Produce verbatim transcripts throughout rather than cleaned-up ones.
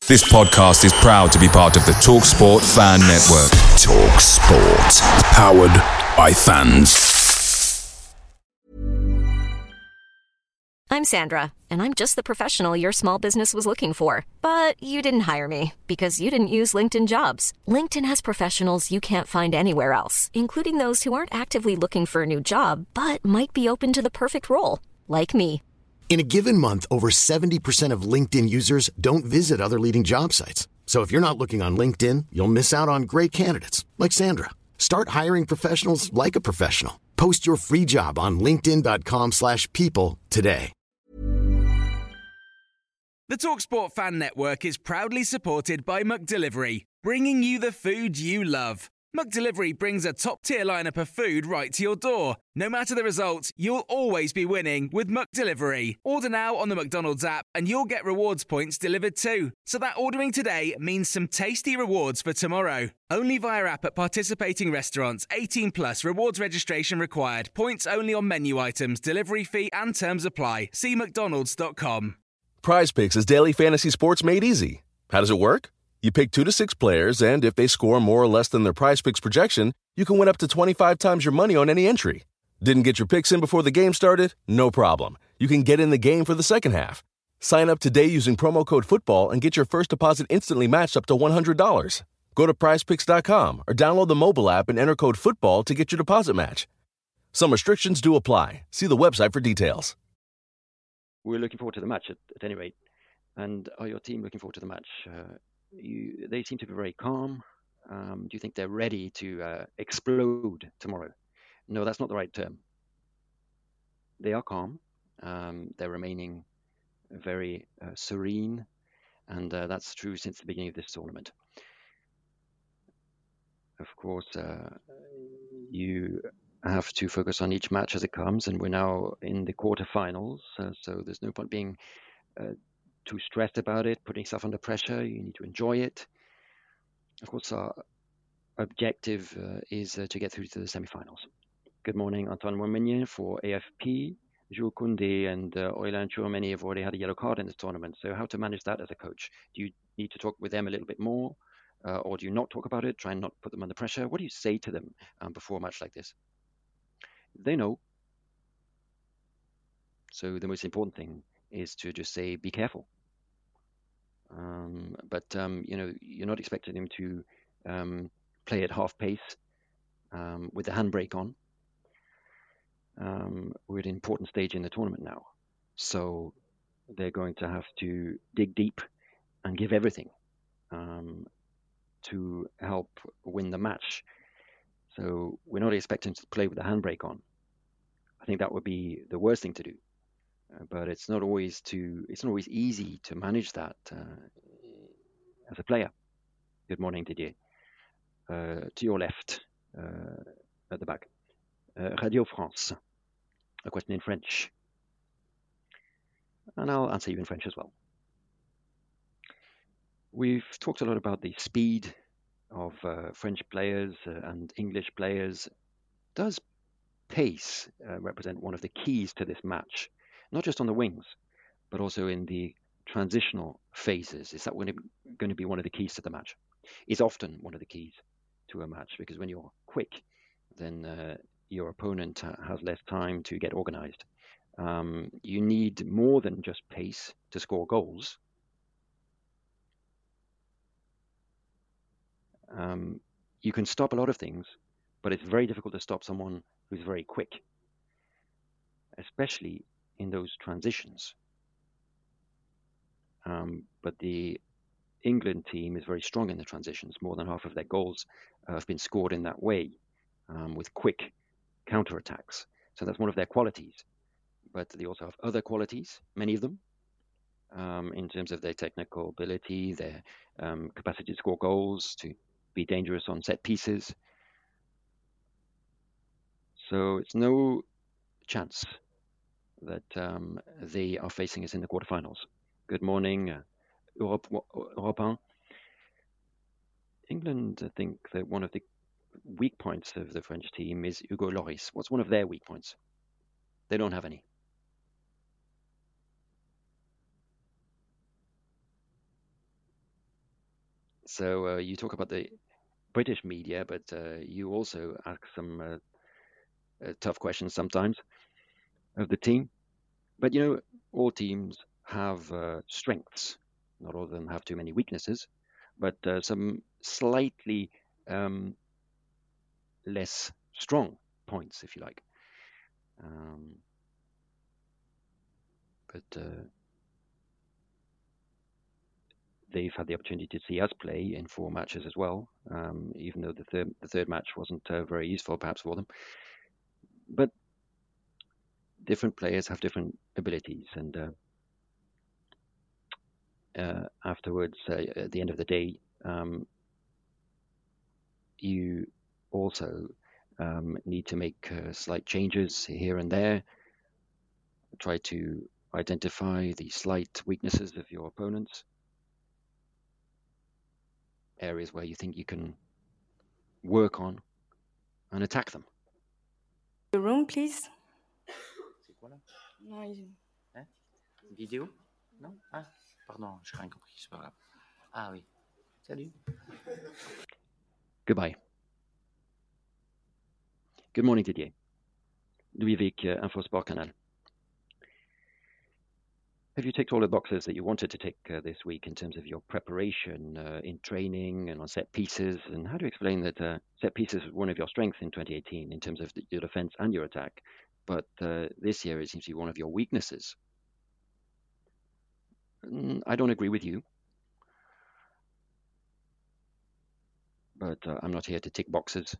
This podcast is proud to be part of the TalkSport Fan Network. TalkSport. Powered by fans. I'm Sandra, and I'm just the professional your small business was looking for. But you didn't hire me because you didn't use LinkedIn Jobs. LinkedIn has professionals you can't find anywhere else, including those who aren't actively looking for a new job, but might be open to the perfect role, like me. In a given month, over seventy percent of LinkedIn users don't visit other leading job sites. So if you're not looking on LinkedIn, you'll miss out on great candidates like Sandra. Start hiring professionals like a professional. Post your free job on linkedin.com slash people today. The TalkSport Fan Network is proudly supported by McDelivery, bringing you the food you love. McDelivery brings a top-tier lineup of food right to your door. No matter the result, you'll always be winning with McDelivery. Order now on the McDonald's app and you'll get rewards points delivered too. So that ordering today means some tasty rewards for tomorrow. Only via app at participating restaurants. eighteen plus, rewards registration required. Points only on menu items, delivery fee and terms apply. See mcdonalds dot com. PrizePicks is daily fantasy sports made easy. How does it work? You pick two to six players, and if they score more or less than their PrizePicks projection, you can win up to twenty-five times your money on any entry. Didn't get your picks in before the game started? No problem. You can get in the game for the second half. Sign up today using promo code FOOTBALL and get your first deposit instantly matched up to one hundred dollars. Go to prize picks dot com or download the mobile app and enter code FOOTBALL to get your deposit match. Some restrictions do apply. See the website for details. We're looking forward to the match at, at any rate. And are your team looking forward to the match? Uh, you, they seem to be very calm. Um, do you think they're ready to uh, explode tomorrow? No, that's not the right term. They are calm. Um, they're remaining very uh, serene. And uh, that's true since the beginning of this tournament. Of course, uh, you have to focus on each match as it comes, and we're now in the quarterfinals, uh, so there's no point being uh, too stressed about it, putting yourself under pressure. You need to enjoy it. Of course, our objective uh, is uh, to get through to the semifinals. Good morning, Antoine Montmagny for A F P. Jules Koundé and uh, Aurélien Tchouameni have already had a yellow card in this tournament, so how to manage that as a coach? Do you need to talk with them a little bit more, uh, or do you not talk about it, try and not put them under pressure? What do you say to them um, before a match like this? They know. So the most important thing is to just say, be careful. Um, but, um, you know, you're not expecting them to um, play at half pace um, with the handbrake on. Um, we're at an important stage in the tournament now. So they're going to have to dig deep and give everything um, to help win the match. So we're not expecting to play with the handbrake on. I think that would be the worst thing to do. Uh, but it's not always too, it's not always easy to manage that uh, as a player. Good morning, Didier. Uh, to your left, uh, at the back. Uh, Radio France. A question in French. And I'll answer you in French as well. We've talked a lot about the speed of uh, French players uh, and English players. Does pace uh, represent one of the keys to this match? Not just on the wings, but also in the transitional phases. Is that going to be one of the keys to the match? It's often one of the keys to a match, because when you're quick, then uh, your opponent ha- has less time to get organized. Um, you need more than just pace to score goals. Um, you can stop a lot of things, but it's very difficult to stop someone who's very quick, especially in those transitions. Um, but the England team is very strong in the transitions. More than half of their goals uh, have been scored in that way, um, with quick counterattacks. So that's one of their qualities. But they also have other qualities, many of them, um, in terms of their technical ability, their um, capacity to score goals, to be dangerous on set pieces. So it's no chance that um, they are facing us in the quarterfinals. Good morning, uh, Europe, Europe one. England, I think that one of the weak points of the French team is Hugo Lloris. What's one of their weak points? They don't have any. So uh, you talk about the British media, but uh, you also ask some uh, uh, tough questions sometimes of the team. But you know, all teams have uh, strengths. Not all of them have too many weaknesses, but uh, some slightly um, less strong points, if you like. Um, but uh, they've had the opportunity to see us play in four matches as well, um, even though the third the third match wasn't uh, very useful, perhaps, for them. But different players have different abilities, and uh, uh, afterwards, uh, at the end of the day, um, you also um, need to make uh, slight changes here and there, try to identify the slight weaknesses of your opponents, areas where you think you can work on and attack them. The room, please. C'est quoi là? Non, il- Hein? Vidéo? Non? Ah, pardon, j'ai rien compris, c'est pas grave. Ah oui. Salut. Goodbye. Good morning, Didier. Louis Vic, uh, Infosport Canal. Have you ticked all the boxes that you wanted to tick uh, this week in terms of your preparation uh, in training and on set pieces? And how do you explain that uh, set pieces was one of your strengths in twenty eighteen in terms of the, your defense and your attack, but uh, this year it seems to be one of your weaknesses? Mm, I don't agree with you, but uh, I'm not here to tick boxes.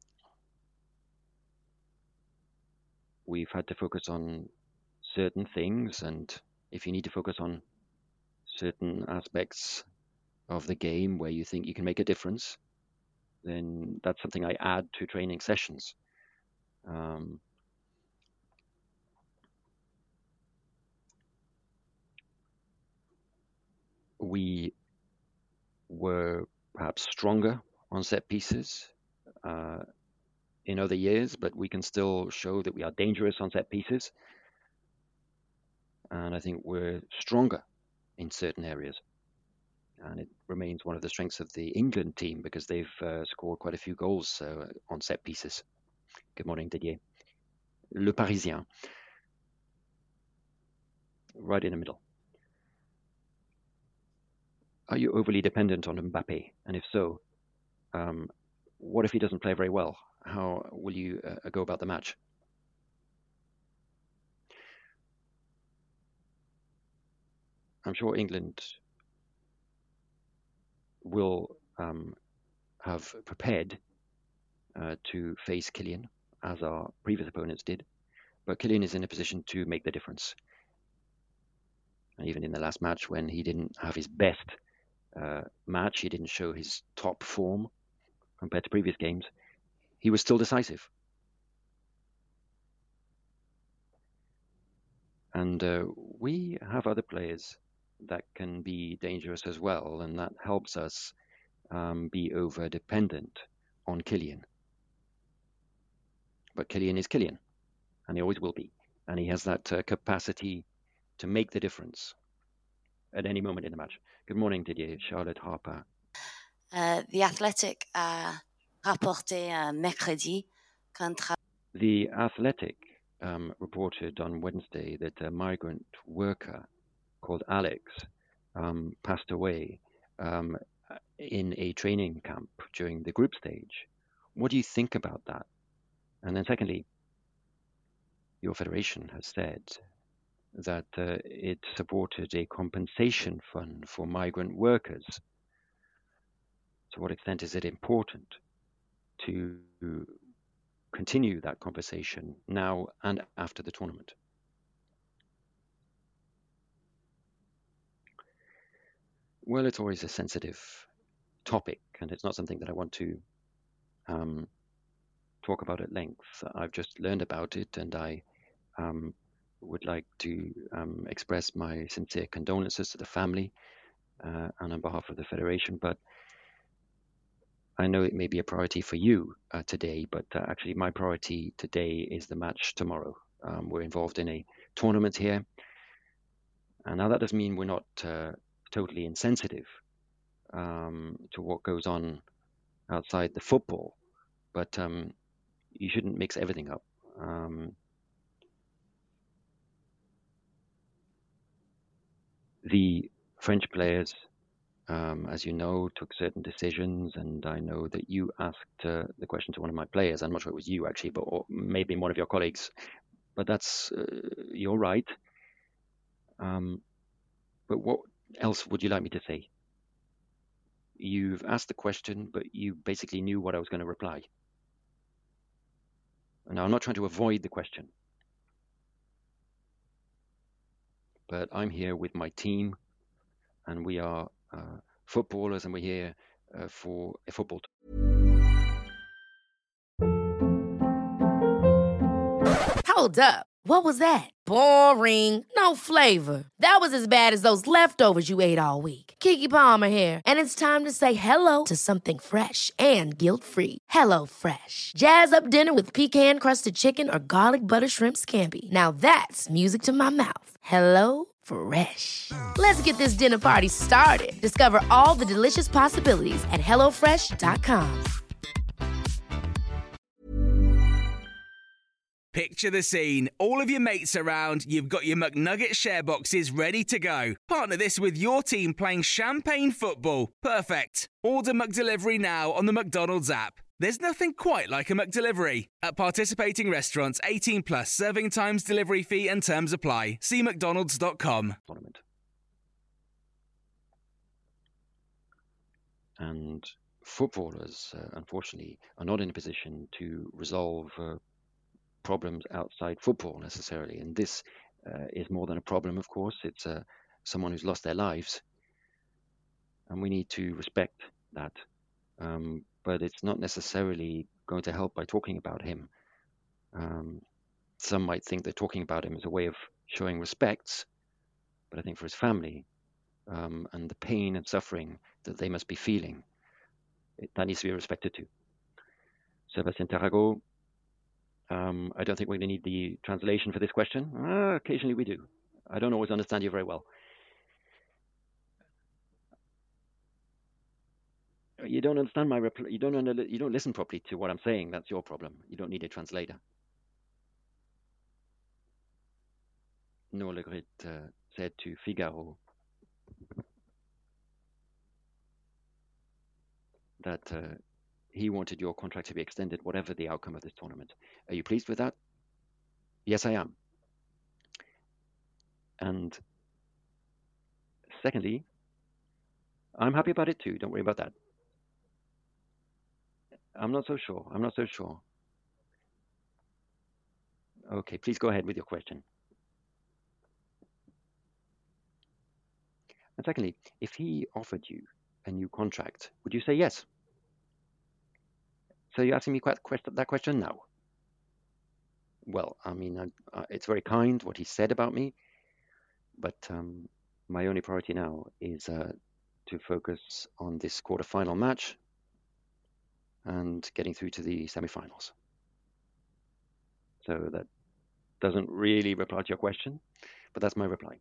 We've had to focus on certain things, and if you need to focus on certain aspects of the game where you think you can make a difference, then that's something I add to training sessions. Um, we were perhaps stronger on set pieces uh, in other years, but we can still show that we are dangerous on set pieces. And I think we're stronger in certain areas. And it remains one of the strengths of the England team because they've uh, scored quite a few goals uh, on set pieces. Good morning, Didier. Le Parisien, right in the middle. Are you overly dependent on Mbappe? And if so, um, what if he doesn't play very well? How will you uh, go about the match? I'm sure England will um, have prepared uh, to face Kylian, as our previous opponents did. But Kylian is in a position to make the difference. And even in the last match, when he didn't have his best uh, match, he didn't show his top form compared to previous games, he was still decisive. And uh, we have other players that can be dangerous as well, and that helps us um, be over-dependent on Kylian. But Kylian is Kylian, and he always will be. And he has that uh, capacity to make the difference at any moment in the match. Good morning, Didier. Charlotte Harper. Uh, the Athletic a rapporté uh, mercredi qu'un tra- The Athletic um, reported on Wednesday that a migrant worker called Alex um, passed away um, in a training camp during the group stage. What do you think about that? And then secondly, your federation has said that uh, it supported a compensation fund for migrant workers. To what extent is it important to continue that conversation now and after the tournament? Well, it's always a sensitive topic, and it's not something that I want to um, talk about at length. I've just learned about it, and I um, would like to um, express my sincere condolences to the family uh, and on behalf of the Federation. But I know it may be a priority for you uh, today, but uh, actually my priority today is the match tomorrow. Um, we're involved in a tournament here. And now that doesn't mean we're not uh, totally insensitive um, to what goes on outside the football, but um, you shouldn't mix everything up. Um, the French players, um, as you know, took certain decisions, and I know that you asked uh, the question to one of my players. I'm not sure it was you actually, but or maybe one of your colleagues. But that's uh, you're right. Um, but what else would you like me to say? You've asked the question, but you basically knew what I was going to reply. Now, I'm not trying to avoid the question, but I'm here with my team, and we are uh, footballers, and we're here uh, for a football. Hold up. What was that? Boring. No flavor. That was as bad as those leftovers you ate all week. Keke Palmer here, and it's time to say hello to something fresh and guilt-free. Hello Fresh. Jazz up dinner with pecan-crusted chicken or garlic butter shrimp scampi. Now that's music to my mouth. Hello Fresh. Let's get this dinner party started. Discover all the delicious possibilities at hello fresh dot com. Picture the scene. All of your mates around, you've got your McNugget share boxes ready to go. Partner this with your team playing champagne football. Perfect. Order McDelivery now on the McDonald's app. There's nothing quite like a McDelivery. At participating restaurants, eighteen plus, serving times, delivery fee and terms apply. See mcdonalds dot com. And footballers, uh, unfortunately, are not in a position to resolve uh, problems outside football necessarily. And this uh, is more than a problem, of course. It's uh, someone who's lost their lives. And we need to respect that. Um, but it's not necessarily going to help by talking about him. Um, some might think that talking about him is a way of showing respect, but I think for his family um, and the pain and suffering that they must be feeling, it, that needs to be respected too. Sébastien Tarago, um, I don't think we're going to need the translation for this question. Uh, occasionally we do. I don't always understand you very well. You don't understand my reply. You don't under, you don't listen properly to what I'm saying. That's your problem. You don't need a translator. Noah Le Grit uh, said to Figaro that uh, he wanted your contract to be extended, whatever the outcome of this tournament. Are you pleased with that? Yes, I am. And secondly, I'm happy about it too. Don't worry about that. I'm not so sure. I'm not so sure. Okay, please go ahead with your question. And secondly, if he offered you a new contract, would you say yes? So you're asking me that question now? Well, I mean, I, uh, it's very kind what he said about me, but um, my only priority now is uh, to focus on this quarterfinal match and getting through to the semifinals. So that doesn't really reply to your question, but that's my reply.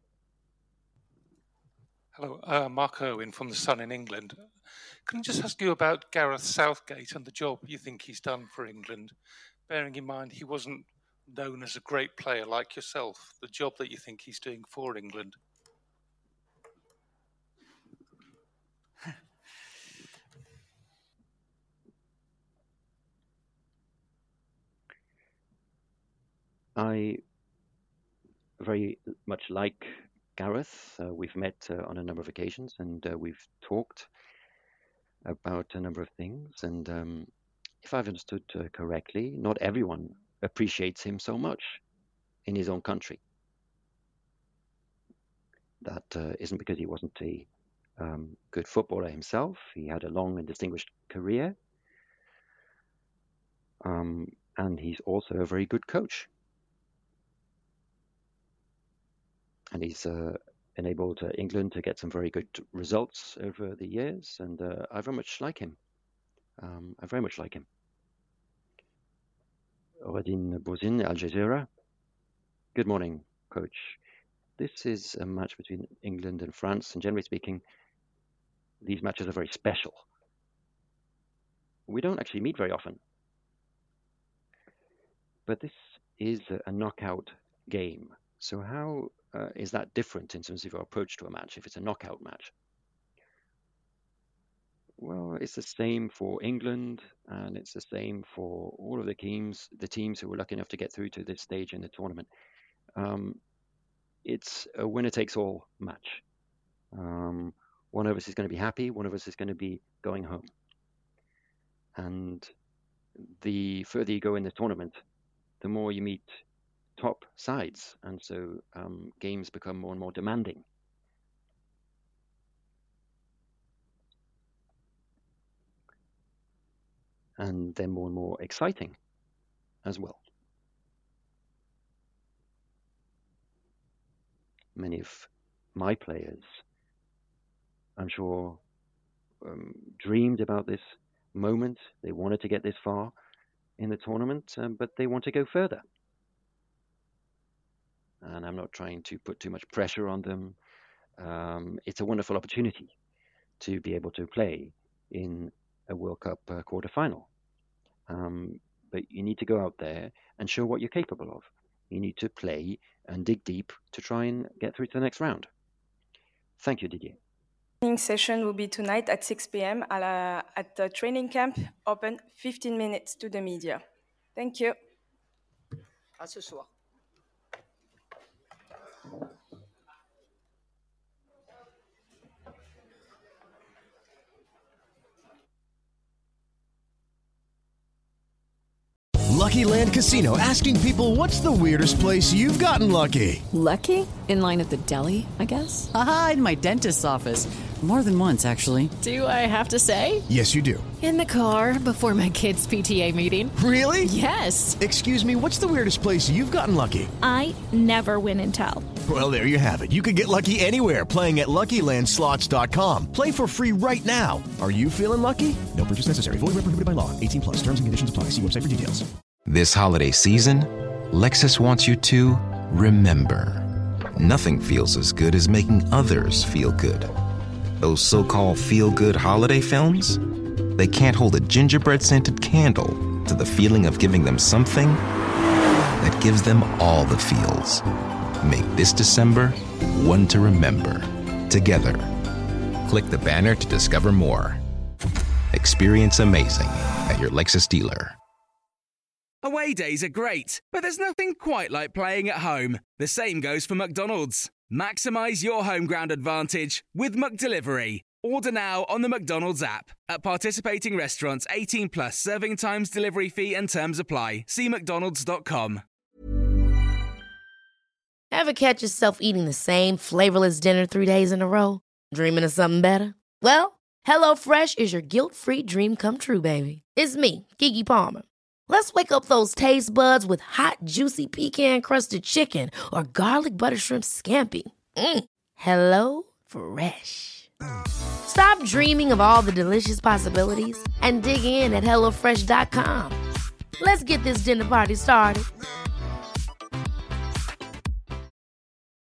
Hello, uh, Mark Irwin from The Sun in England. Can I just ask you about Gareth Southgate and the job you think he's done for England, bearing in mind he wasn't known as a great player like yourself, the job that you think he's doing for England? I very much like Gareth. Uh, we've met uh, on a number of occasions, and uh, we've talked about a number of things. And um, if I've understood uh, correctly, not everyone appreciates him so much in his own country. That uh, isn't because he wasn't a um, good footballer himself. He had a long and distinguished career. Um, and he's also a very good coach. And he's uh, enabled uh, England to get some very good results over the years, and uh, I very much like him. Um, I very much like him. Radin Bozin, Al Jazeera. Good morning, Coach. This is a match between England and France, and generally speaking, these matches are very special. We don't actually meet very often. But this is a knockout game. So how uh, is that different in terms of your approach to a match if it's a knockout match? Well, it's the same for England, and it's the same for all of the teams, the teams who were lucky enough to get through to this stage in the tournament. Um, it's a winner-takes-all match. Um, one of us is going to be happy, one of us is going to be going home. And the further you go in the tournament, the more you meet top sides, and so um, games become more and more demanding. And they're more and more exciting as well. Many of my players, I'm sure, um, dreamed about this moment. They wanted to get this far in the tournament, um, but they want to go further. And I'm not trying to put too much pressure on them. Um, it's a wonderful opportunity to be able to play in a World Cup uh, quarterfinal. Um, but you need to go out there and show what you're capable of. You need to play and dig deep to try and get through to the next round. Thank you, Didier. Training session will be tonight at six p.m. at, uh, at the training camp, open fifteen minutes to the media. Thank you. À ce soir. Lucky Land Casino, asking people, what's the weirdest place you've gotten lucky? Lucky? In line at the deli, I guess? Aha, in my dentist's office. More than once, actually. Do I have to say? Yes, you do. In the car before my kids' P T A meeting. Really? Yes. Excuse me, what's the weirdest place you've gotten lucky? I never win and tell. Well, there you have it. You can get lucky anywhere, playing at Lucky Land Slots dot com. Play for free right now. Are you feeling lucky? No purchase necessary. Void where prohibited by law. eighteen plus. Terms and conditions apply. See website for details. This holiday season, Lexus wants you to remember. Nothing feels as good as making others feel good. Those so-called feel-good holiday films? They can't hold a gingerbread-scented candle to the feeling of giving them something that gives them all the feels. Make this December one to remember. Together. Click the banner to discover more. Experience amazing at your Lexus dealer. Away days are great, but there's nothing quite like playing at home. The same goes for McDonald's. Maximise your home ground advantage with McDelivery. Order now on the McDonald's app. At participating restaurants, eighteen plus, serving times, delivery fee and terms apply. See mcdonalds dot com. Ever catch yourself eating the same flavorless dinner three days in a row? Dreaming of something better? Well, HelloFresh is your guilt-free dream come true, baby. It's me, Keke Palmer. Let's wake up those taste buds with hot, juicy pecan-crusted chicken or garlic butter shrimp scampi. Mm. Hello Fresh. Stop dreaming of all the delicious possibilities and dig in at hello fresh dot com. Let's get this dinner party started.